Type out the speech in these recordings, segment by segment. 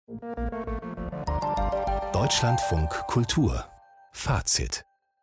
Deutschlandfunk Kultur Fazit.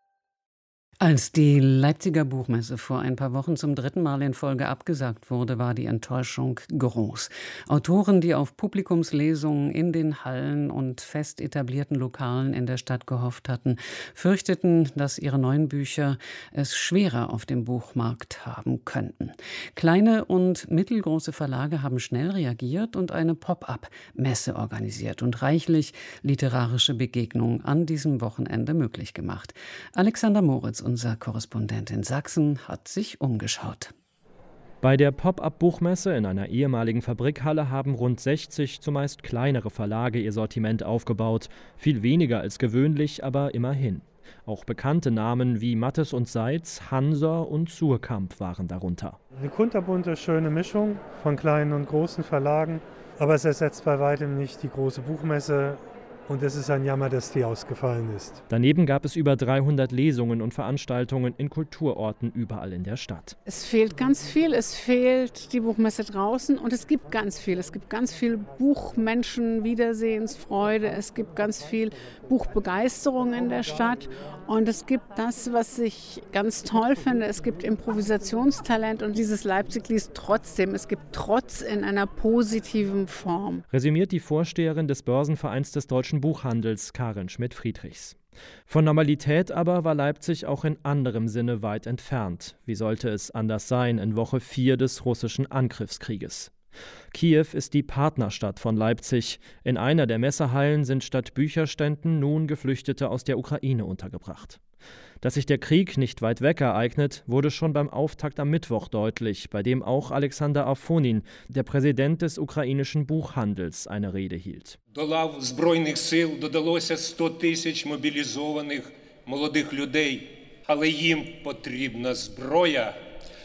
Als die Leipziger Buchmesse vor ein paar Wochen zum 3. Mal in Folge abgesagt wurde, war die Enttäuschung groß. Autoren, die auf Publikumslesungen in den Hallen und fest etablierten Lokalen in der Stadt gehofft hatten, fürchteten, dass ihre neuen Bücher es schwerer auf dem Buchmarkt haben könnten. Kleine und mittelgroße Verlage haben schnell reagiert und eine Pop-up-Messe organisiert und reichlich literarische Begegnungen an diesem Wochenende möglich gemacht. Alexander Moritz, unser Korrespondent in Sachsen, hat sich umgeschaut. Bei der Pop-up-Buchmesse in einer ehemaligen Fabrikhalle haben rund 60 zumeist kleinere Verlage ihr Sortiment aufgebaut. Viel weniger als gewöhnlich, aber immerhin. Auch bekannte Namen wie Mattes und Seitz, Hansa und Suhrkamp waren darunter. Eine kunterbunte, schöne Mischung von kleinen und großen Verlagen. Aber es ersetzt bei weitem nicht die große Buchmesse. Und es ist ein Jammer, dass die ausgefallen ist. Daneben gab es über 300 Lesungen und Veranstaltungen in Kulturorten überall in der Stadt. Es fehlt ganz viel. Es fehlt die Buchmesse draußen und es gibt ganz viel. Es gibt ganz viel Buchmenschen, Wiedersehensfreude. Es gibt ganz viel Buchbegeisterung in der Stadt. Und es gibt das, was ich ganz toll finde. Es gibt Improvisationstalent und dieses Leipzig liest trotzdem. Es gibt Trotz in einer positiven Form. Resümiert die Vorsteherin des Börsenvereins des Deutschen Buchhandels, Karin Schmidt-Friedrichs. Von Normalität aber war Leipzig auch in anderem Sinne weit entfernt. Wie sollte es anders sein in Woche 4 des russischen Angriffskrieges? Kiew ist die Partnerstadt von Leipzig. In einer der Messehallen sind statt Bücherständen nun Geflüchtete aus der Ukraine untergebracht. Dass sich der Krieg nicht weit weg ereignet, wurde schon beim Auftakt am Mittwoch deutlich, bei dem auch Alexander Afonin, der Präsident des ukrainischen Buchhandels, eine Rede hielt. До лав Збройних сил додалося 100 тисяч мобілізованих молодих людей, але їм потрібна зброя.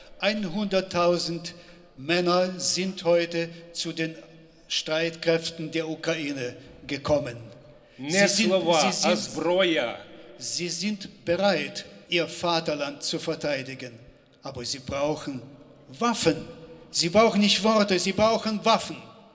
100.000 Männer sind heute zu den Streitkräften der Ukraine gekommen. Sie sind bereit, ihr Vaterland zu verteidigen. Aber sie brauchen Waffen. Sie brauchen nicht Worte, sie brauchen Waffen.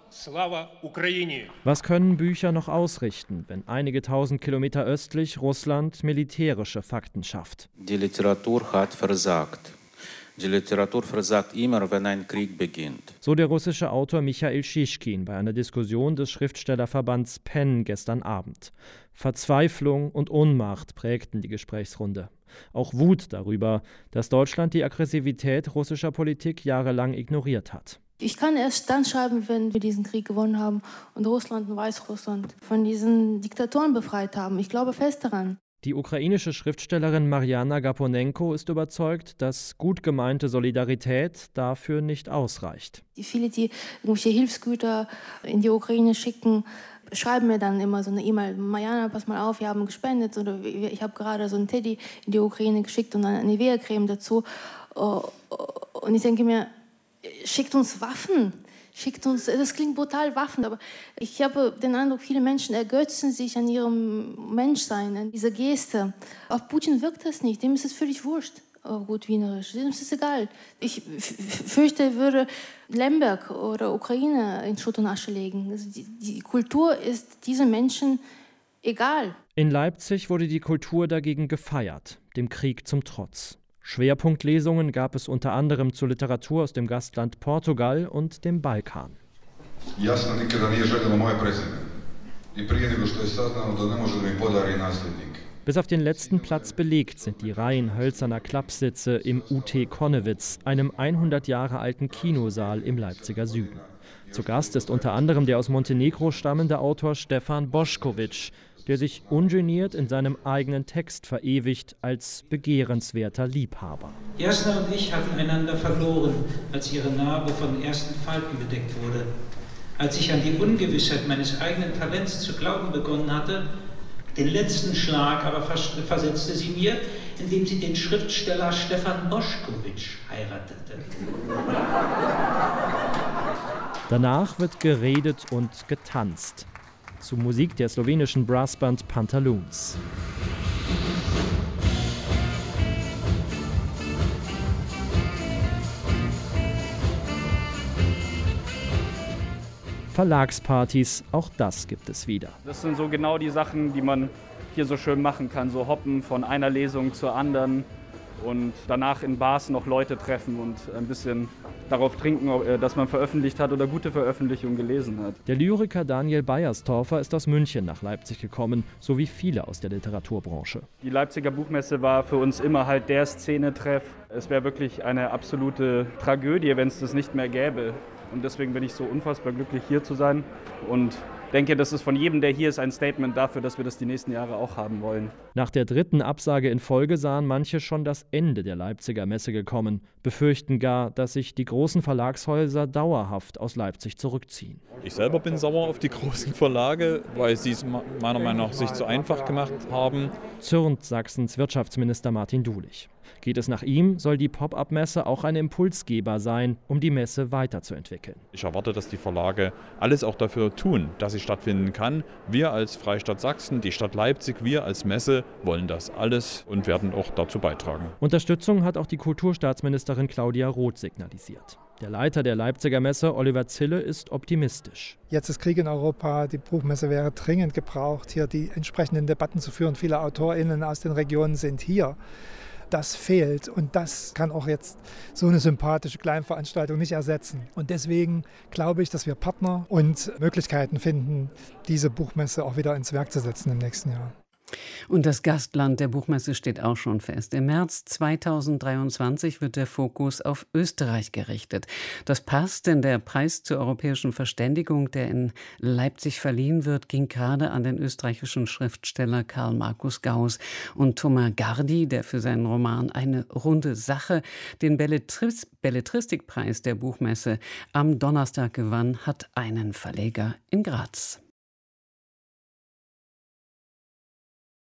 Was können Bücher noch ausrichten, wenn einige tausend Kilometer östlich Russland militärische Fakten schafft? Die Literatur hat versagt. Die Literatur versagt immer, wenn ein Krieg beginnt. So der russische Autor Michail Schischkin bei einer Diskussion des Schriftstellerverbands PEN gestern Abend. Verzweiflung und Ohnmacht prägten die Gesprächsrunde. Auch Wut darüber, dass Deutschland die Aggressivität russischer Politik jahrelang ignoriert hat. Ich kann erst dann schreiben, wenn wir diesen Krieg gewonnen haben und Russland und Weißrussland von diesen Diktatoren befreit haben. Ich glaube fest daran. Die ukrainische Schriftstellerin Mariana Gaponenko ist überzeugt, dass gut gemeinte Solidarität dafür nicht ausreicht. Viele, die irgendwelche Hilfsgüter in die Ukraine schicken, schreiben mir dann immer so eine E-Mail: Mariana, pass mal auf, wir haben gespendet oder ich habe gerade so einen Teddy in die Ukraine geschickt und eine Nivea-Creme dazu. Und ich denke mir, schickt uns Waffen. Schickt uns, das klingt brutal, Waffen, aber ich habe den Eindruck, viele Menschen ergötzen sich an ihrem Menschsein, an dieser Geste. Auf Putin wirkt das nicht, dem ist es völlig wurscht, gut wienerisch, dem ist es egal. Ich fürchte, er würde Lemberg oder Ukraine in Schutt und Asche legen. Also die Kultur ist diesen Menschen egal. In Leipzig wurde die Kultur dagegen gefeiert, dem Krieg zum Trotz. Schwerpunktlesungen gab es unter anderem zur Literatur aus dem Gastland Portugal und dem Balkan. Bis auf den letzten Platz belegt sind die Reihen hölzerner Klappsitze im UT Konnewitz, einem 100 Jahre alten Kinosaal im Leipziger Süden. Zu Gast ist unter anderem der aus Montenegro stammende Autor Stefan Bošković, der sich ungeniert in seinem eigenen Text verewigt als begehrenswerter Liebhaber. Jasna und ich hatten einander verloren, als ihre Narbe von ersten Falten bedeckt wurde. Als ich an die Ungewissheit meines eigenen Talents zu glauben begonnen hatte, den letzten Schlag aber versetzte sie mir, indem sie den Schriftsteller Stefan Bošković heiratete. Danach wird geredet und getanzt. Zu Musik der slowenischen Brassband Pantaloons. Verlagspartys, auch das gibt es wieder. Das sind so genau die Sachen, die man hier so schön machen kann, so hoppen von einer Lesung zur anderen und danach in Bars noch Leute treffen und ein bisschen darauf trinken, dass man veröffentlicht hat oder gute Veröffentlichungen gelesen hat. Der Lyriker Daniel Beierstorfer ist aus München nach Leipzig gekommen, so wie viele aus der Literaturbranche. Die Leipziger Buchmesse war für uns immer halt der Szenetreff. Es wäre wirklich eine absolute Tragödie, wenn es das nicht mehr gäbe. Und deswegen bin ich so unfassbar glücklich, hier zu sein und denke, das ist von jedem, der hier ist, ein Statement dafür, dass wir das die nächsten Jahre auch haben wollen. Nach der 3. Absage in Folge sahen manche schon das Ende der Leipziger Messe gekommen, befürchten gar, dass sich die großen Verlagshäuser dauerhaft aus Leipzig zurückziehen. Ich selber bin sauer auf die großen Verlage, weil sie es meiner Meinung nach sich zu einfach gemacht haben. Zürnt Sachsens Wirtschaftsminister Martin Dulich. Geht es nach ihm, soll die Pop-up-Messe auch ein Impulsgeber sein, um die Messe weiterzuentwickeln. Ich erwarte, dass die Verlage alles auch dafür tun, dass sie stattfinden kann. Wir als Freistaat Sachsen, die Stadt Leipzig, wir als Messe wollen das alles und werden auch dazu beitragen. Unterstützung hat auch die Kulturstaatsministerin Claudia Roth signalisiert. Der Leiter der Leipziger Messe, Oliver Zille, ist optimistisch. Jetzt ist Krieg in Europa, die Buchmesse wäre dringend gebraucht, hier die entsprechenden Debatten zu führen. Viele AutorInnen aus den Regionen sind hier. Das fehlt und das kann auch jetzt so eine sympathische Kleinveranstaltung nicht ersetzen. Und deswegen glaube ich, dass wir Partner und Möglichkeiten finden, diese Buchmesse auch wieder ins Werk zu setzen im nächsten Jahr. Und das Gastland der Buchmesse steht auch schon fest. Im März 2023 wird der Fokus auf Österreich gerichtet. Das passt, denn der Preis zur europäischen Verständigung, der in Leipzig verliehen wird, ging gerade an den österreichischen Schriftsteller Karl Markus Gauss. Und Thomas Gardi, der für seinen Roman Eine runde Sache den Belletristikpreis der Buchmesse am Donnerstag gewann, hat einen Verleger in Graz.